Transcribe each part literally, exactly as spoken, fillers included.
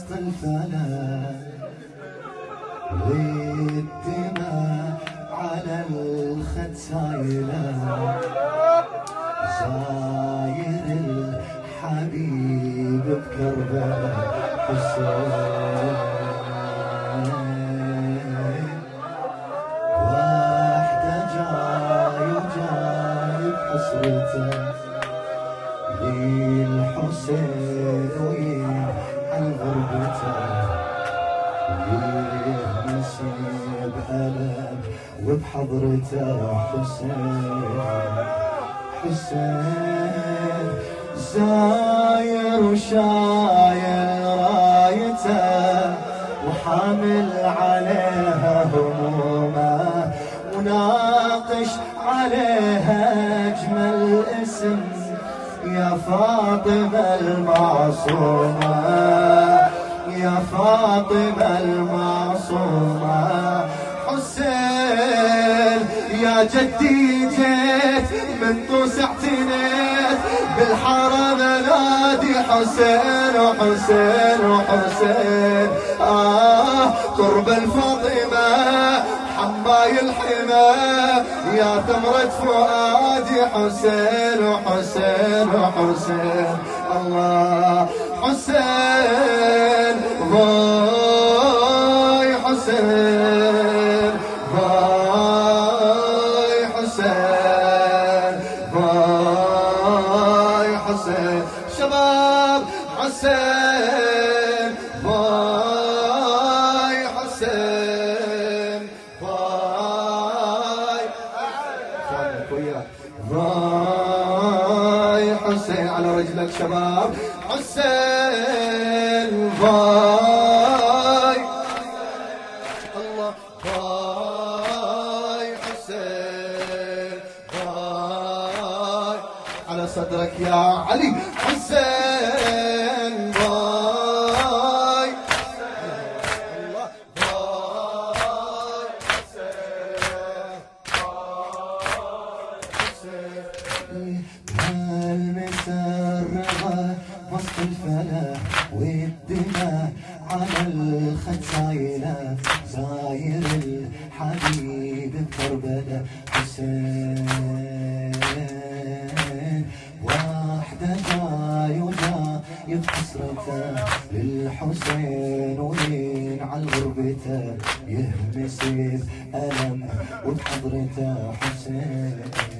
وسط الفلك والدماء على الخد سايلة زاير الحبيب بكربلاء حسين وحده جاي وجايب حسرته للحسين وينحل غربته يهمسي بألم وبحضرته حسين حسين زاير وشايل رايته وحامل عليها همومه وناقش عليها أجمل اسم يا فاطمة المعصومة يا فاطمة المعصومة حسين يا جدي جيت من طوس اعتنيت بالحرم نادي حسين وحسين وحسين آه قرب الفاطمة حماي الحمى يا ثمرة فؤادي حسين وحسين وحسين الله حسين باي حسين باي حسين باي حسين شباب حسين باي حسين باي باي حسين على رجلك شباب حسين باي الله باي حسين باي على صدرك يا علي حسين باي الله باي حسين باي المسرغة وسط الفلا والدماء على الخد سايلة زاير الحبيب بكربلاء حسين وحده جاي وجايب حسرته للحسين وين على غربته يهمس بألم وبحضرته حسين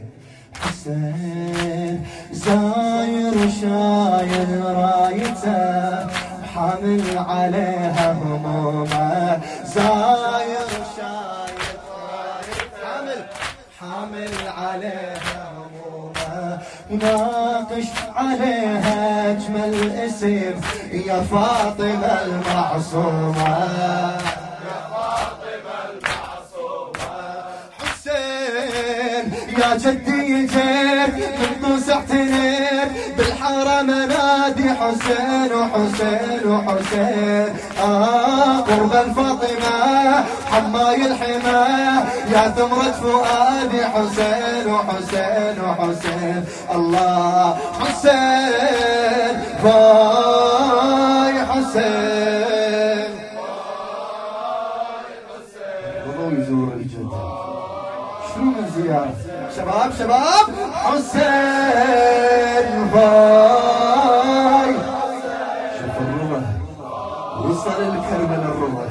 حسين زاير وشايل رايته حامل عليها همومه زاير وشايل رايته حامل حامل عليها همومه وناقش عليها اجمل اسم يا فاطمه المعصومه يا جدي جيت من طوس اعتنيت بالحرم نادي حسين وحسين وحسين آه قرب الفاطمة حماي الحمى يا ثمرة فؤادي حسين وحسين وحسين الله حسين باي حسين باي يزور الجد شنو من زيارة شباب شباب حسين باي شوف الرضا وصل الكربلاء الرضا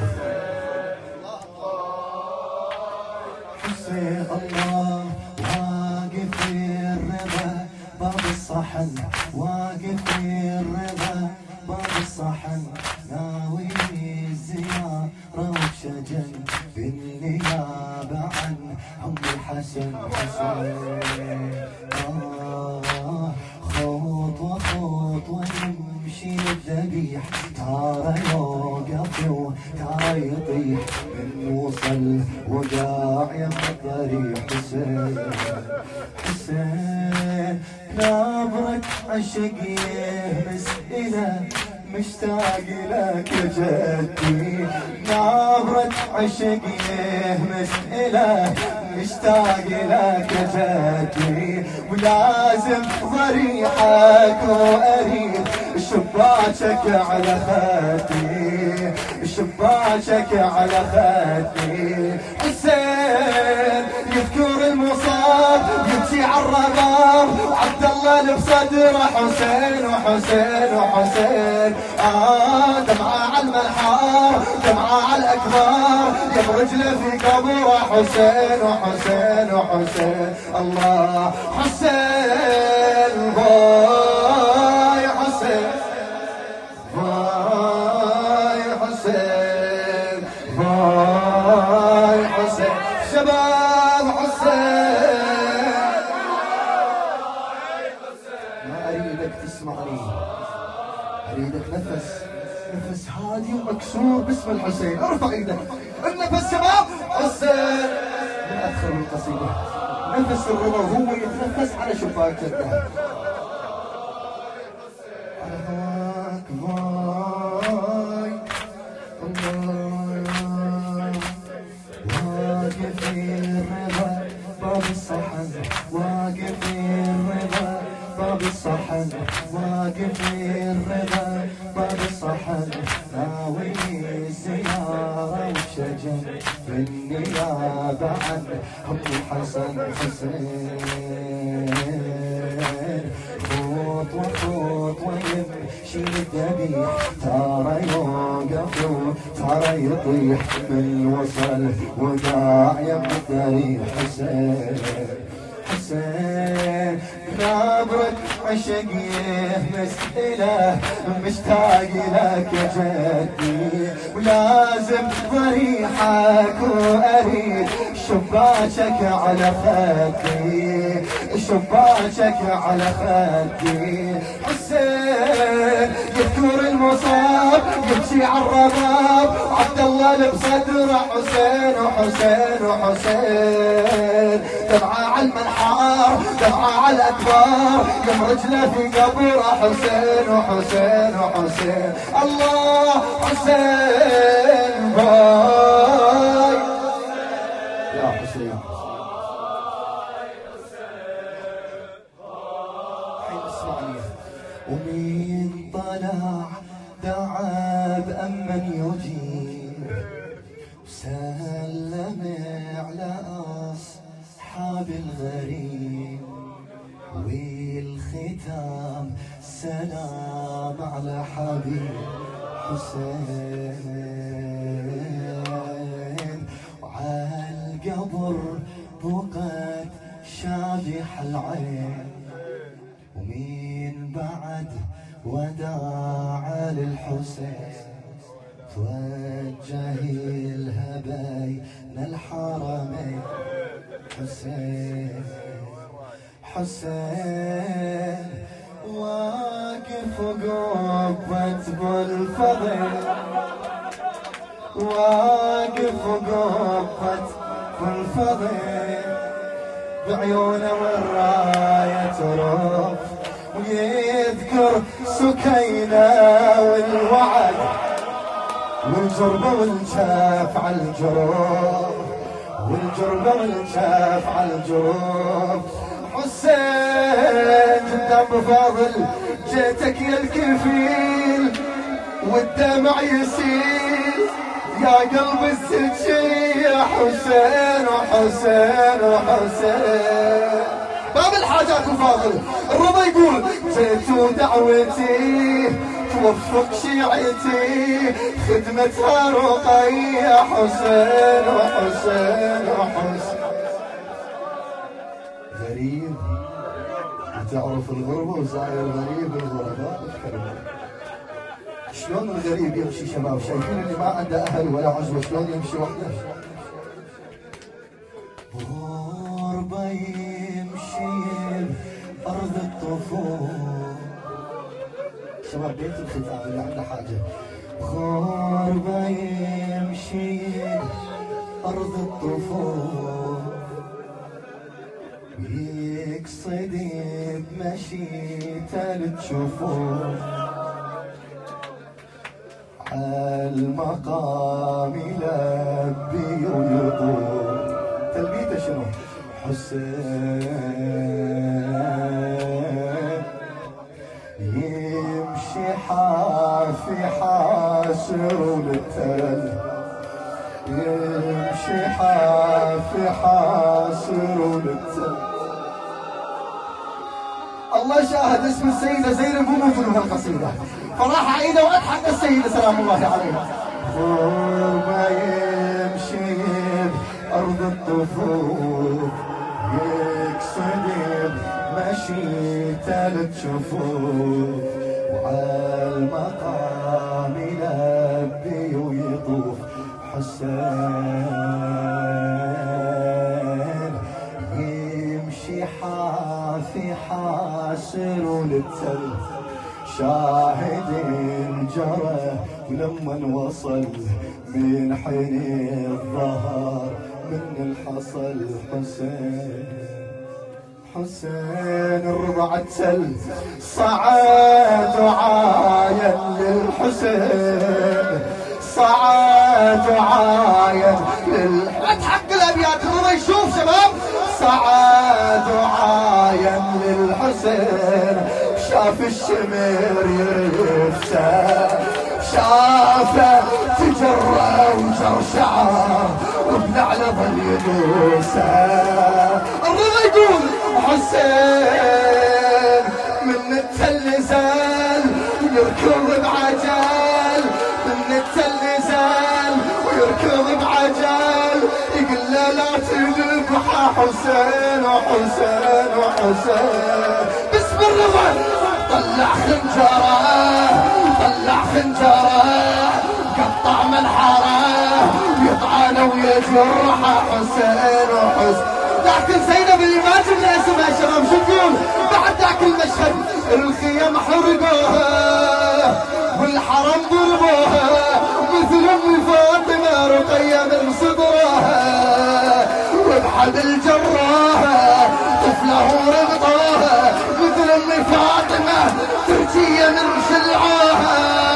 حسين الله واقف في الرضا باب الصحن واقف في الرضا باب الصحن ناوي الزيارة وشجن بالنيابة عن أم الحسن حسين آه خطوة خطوة يمشي الذبيح تارى يوقف وتارى يطيح من وصل وداع يخطري حسين حسين نبرة عشق يهمس إلى مشتاق لك يا جدي نبرة عشق يهمس إله مشتاق لك يا جدي ولازم ضريحك وأريد شباكك على خدي شباكك على خدي. حسين يذكر المصاب يبكي عالرباب، عبد الله بصدره حسين وحسين وحسين. آه دمعة على الملحار دمعة على الأكبار، يم رجله في قبره حسين وحسين وحسين. الله حسين باي حسين باي حسين باي حسين. شباب حسين ما أريدك تسمعني، أريدك نفس نفس هادي ومكسور باسم الحسين. ارفع ايدك النفس شباب حسين. من ادخل القصيدة نفس الرضا هو يتنفس على شفاك جده. على هواك باي الله واقف في الرضا باب الصحن، واقف في الرضا باب الصحن، واقف في الرضا باب الصحن. ناوي الزيارة وشجن بالنيابة عن أم الحسن حسين. خطوة خطوة يمشي الذبيح، ترى يوقف ترى يطيح من وصل وداع يم الطريق. حسين حسين نابرك عشق يهمس إله، مشتاق لك يا جدي، ولازم ضريحك وأريد شباكك على خدي، شباكك على خدي. حسين يذكر المصاب يمشي عالرباب، عبد الله بصدره حسين وحسين وحسين. دمعة على المنحار دمعة على الأكبار، يم رجله في قبره حسين وحسين وحسين. الله حسين باي يا حسين. الحين اسمعني. ومين طلع دعا بأمن يجيب، سلم على أصحاب الغريب، والختام سلام على حبيب حسين. وعالقبر بقت شابح العين، ومين بعد وداع للحسين. توجه لها بين الحرمين. حسين حسين واقف قبة بالفضل، واقف قبة بالفضل، بعيونه والراية ترف، ويذكر سكينة والوعد، والجربة والجاف على الجروب، والجربة والجاف على الجروب. حسين قدام فاضل جيتك يا الكفيل، والدمع يسيل يا قلب السجي يا حسين وحسين وحسين. باب الحاجات وفاضل الرضا يقول جيت ودعوتي توفق شيعتي، خدمتها رقية حسين وحسين وحسين. غريب تعرف الغربة وزاير غريب الغرباء والكرباء. شلون الغريب يمشي شباب؟ شايفين اللي ما عنده أهل ولا عزوة شلون يمشي وحده؟ غربة يمشي بأرض الطفول. شباب بيت الختام اللي عنده حاجة. غربة يمشي بأرض الطفول، يقصد بمشيته لتشوفوه، عالمقام يلبي ويطول. تلبيته شنو؟ حسين يمشي حافي حاسر وللتل، يمشي حافي حاصر ونتل. الله شاهد اسم السيدة زينب مو موجود في القصيدة، فراح عيده واضحك السيدة سلام الله عليها. غربة يمشي بأرض الطفوف يقصد مشيته للجفوف، وعالمقام يلبي ويطوف حسين يمشي حافي حاسر وللتل شاهد جرى، ولما وصل من حين الظهر من الحصل حسين حسين الرضع التل صعد وعاين للحسين صعد وعاين للحسين. حق الابيات الرضا يشوف شباب. صعد وعاين للحسين شاف الشمر يرفسه شافه تجرى وجرشعه وبنعل ظل يدوسه. الرضا يقول حسين من التل زال ويركض بعجل، من التل زال ويركض بعجل، يقول له لا تذبح حسين وحسين وحسين. باسم الرضا طلع خنجره طلع خنجره قطع منحره يطعنه ويجرح حسين وحسين. لكن زينب اللي ما جبنا اسمها شباب شو تقول بعد ذاك المشهد؟ الخيم حرقوها والحرم ضربوها مثل ام فاطمه رقيه من صدرها، وبحبل جراها طفله ربطوها مثل ام فاطمه ترجيه من شلعوها.